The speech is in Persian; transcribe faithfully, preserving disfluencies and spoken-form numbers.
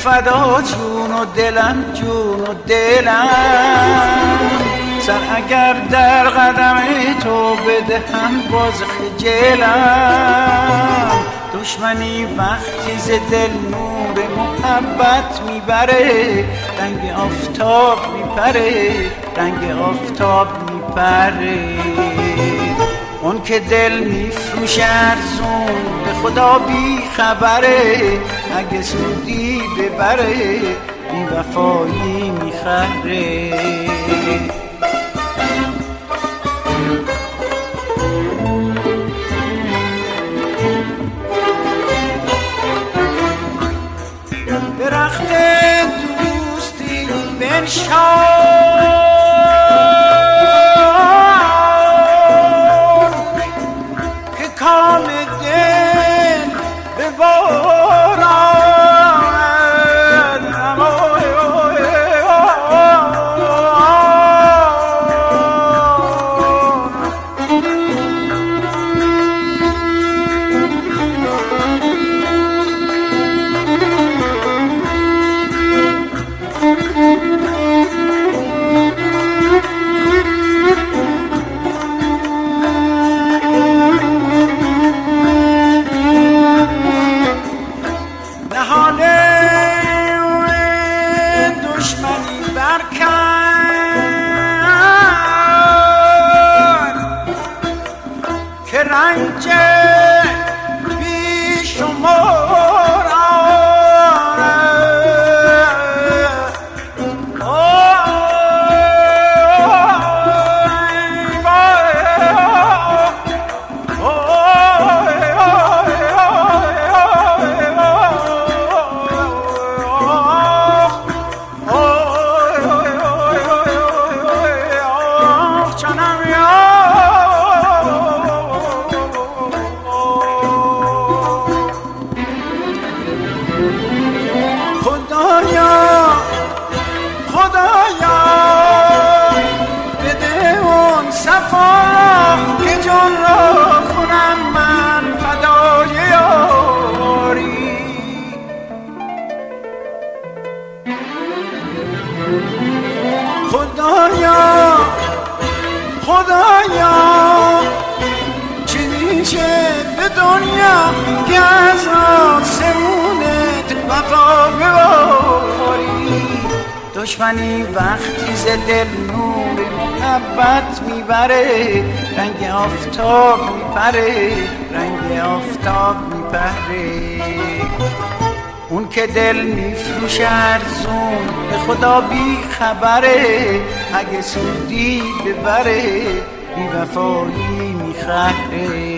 فدا جون و دلم جون و دلم سر اگر در قدم تو بدهم باز خجلم دشمنی وقتی ز دل نور محبت میبره رنگ آفتاب میپره رنگ آفتاب میپره اون که دل میفروشه ارزون به خدا بی خبره اگه سودی ببره بی وفایی میخره درخت دوستی بنشان که کام دل ببارد رنج بی شمار خدایا بده اون صفا که جان را کنم من فدای یاری خدایا خدایا چه میشه به دنیا که از آسمونت وفا بباری دشمنی وقتی ز دل نور محبت میبره رنگ آفتاب میپره رنگ آفتاب میپره اون که دل میفروشه ارزون به خدا بی خبره اگه سودی ببره بی وفایی میخره